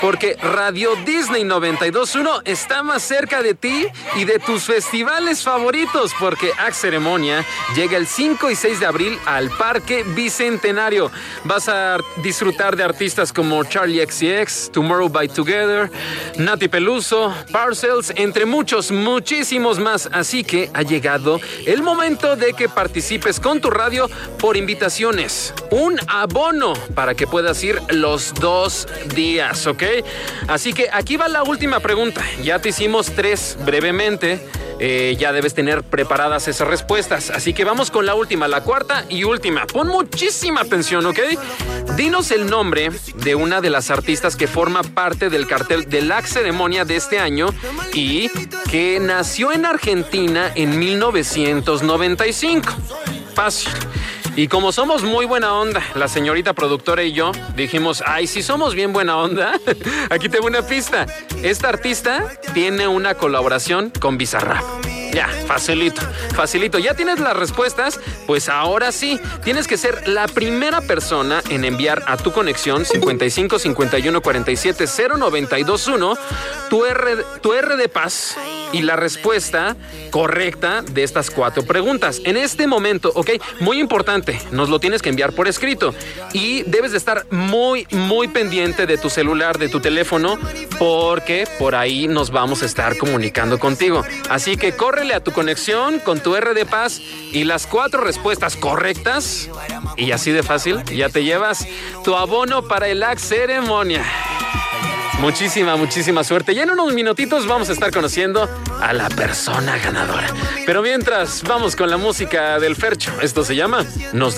porque Radio Disney 92.1 está más cerca de ti y de tus festivales favoritos, porque AX Ceremonia llega el 5 y 6 de abril al Parque Bicentenario. Vas a disfrutar de artistas como Charlie XCX, Tomorrow by Together, Nati Peluso, Parcels, entre muchísimos más. Así que ha llegado el momento de que participes con tu radio por invitaciones. Un abono para que puedas ir los 2 días, ¿ok? Así que aquí va la última pregunta. Ya te hicimos 3 brevemente. Ya debes tener preparadas esas respuestas. Así que vamos con la última, la cuarta y última. Pon muchísima atención, ¿ok? Dinos el nombre de una de las artistas que forma parte del cartel de la ceremonia de este año y que nació en Argentina en 1995. Fácil. Y como somos muy buena onda, la señorita productora y yo dijimos, ay, si somos bien buena onda, aquí tengo una pista. Esta artista tiene una colaboración con Bizarrap. Ya, facilito. ¿Ya tienes las respuestas? Pues ahora sí, tienes que ser la primera persona en enviar a tu conexión 55 51 47 0921 tu R de paz y la respuesta correcta de estas 4 preguntas. En este momento, ¿ok? Muy importante, nos lo tienes que enviar por escrito y debes de estar muy pendiente de tu celular, de tu teléfono, porque por ahí nos vamos a estar comunicando contigo. Así que córrele a tu conexión con tu R de paz y las 4 respuestas correctas y así de fácil ya te llevas tu abono para el AX Ceremonia. Muchísima suerte. Ya en unos minutitos vamos a estar conociendo a la persona ganadora. Pero mientras, vamos con la música del Fercho. Esto se llama Nos